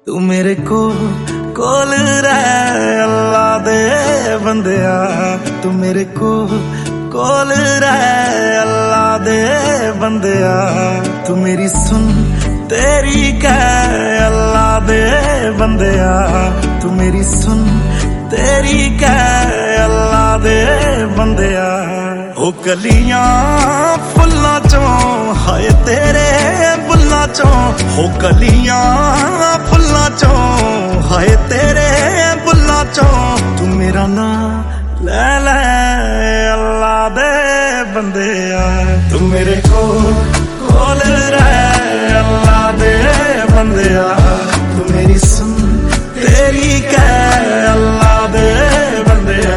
तू मेरे कोल रह अल्लाह दे बंदिया, तू मेरे कोल रह अल्लाह दे बंदिया, तू मेरी सुन तेरी कह अल्लाह दे बंदिया, तू मेरी सुन तेरी कह अल्लाह दे बंदिया। ओ कलियां फुल्लां चों हाय तेरे बुल्लां चों, हो कलियां फुल्लां चों हाय तेरे बुल्लां चों, तू मेरा नाम ले ले अल्लाह दे बंदिया, तू मेरे कोल रह अल्लाह दे बंदिया, तू मेरी सुन तेरी कह अल्लाह दे बंदिया।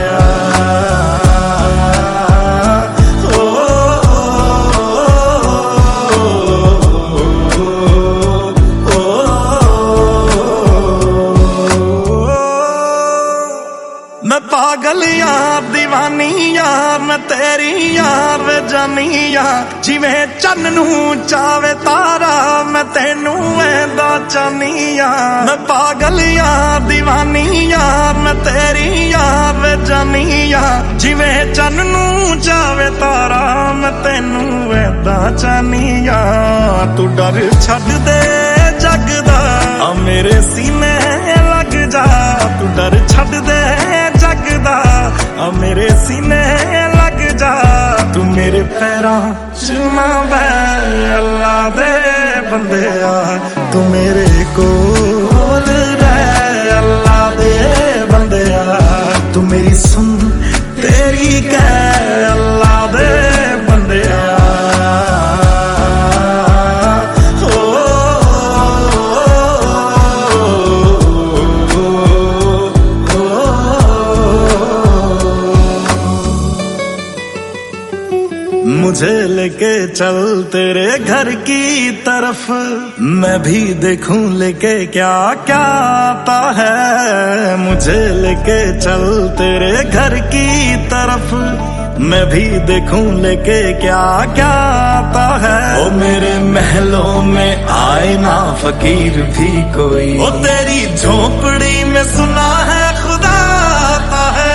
मैं पागल यार दीवानी यार मैं तेरी यार वे जानी यार, जिवें चन्न नू चावे तारा मैं तेनू ऐंदा चाहनी यार। मैं पागल यार दीवानी यार मैं तेरी यार वे जानी यार, जिवें चन्न नू चावे तारा मैं तेनू ऐंदा चाहनी यार। तू डर छड्ड दे जग दा आ मेरे सीने लग जा, तू डर छड्ड दे जग दा आ मेरे सीने लग जा, तू मेरे पैरां च ना बैठ अल्लाह दे बंदिया, तू मेरे कोल रह अल्लाह दे बंदिया, तू मेरी सुन तेरी कह अल्लाह दे बंदिया। मुझे लेके चल तेरे घर की तरफ, मैं भी देखूं लेके क्या क्या आता है। मुझे लेके चल तेरे घर की तरफ, मैं भी देखूं लेके क्या क्या आता है। ओ मेरे महलों में आए ना फकीर भी कोई, ओ तेरी झोपड़ी में सुना है खुदा आता है।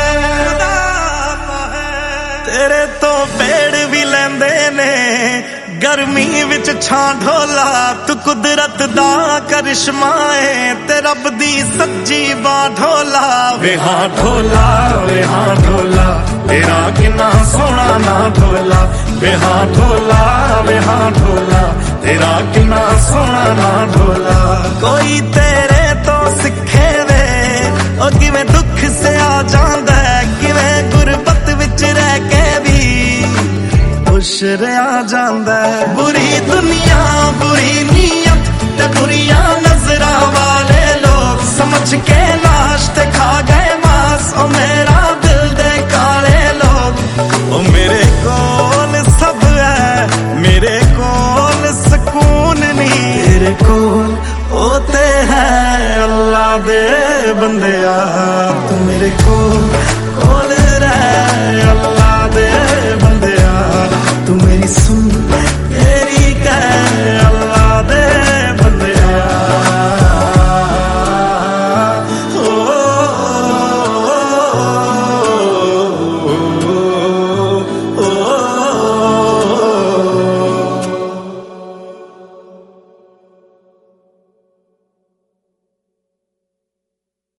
तेरे तो पेड़ भी लेंदे ने गर्मी विच छां ढोला, तू कुदरत दा करिश्मा है ते रब दी सच्ची बां ढोला। वे हां ढोला वे हां ढोला तेरा किन्ना सोहना ना ढोला, वे हां ढोला वे हां ढोला तेरा किन्ना सोहना ना ढोला। कोई तेरे तो सिखे वे ओ किवें दुख से आ जांदा है, किवें गुरबत विच रह के भी खुश रहा जांदा है। बुरी दुनिया बुरी नीयत ते बुरियां नजरां वाले लोग समझ के लाश ते खा गए मांस, ओ मेरा दिल दे काले लोग। ओ मेरे कोल सब है मेरे कोल सुकून नहीं, तेरे कोल होते हैं अल्लाह दे बंदिया, तू मेरे कोल रह।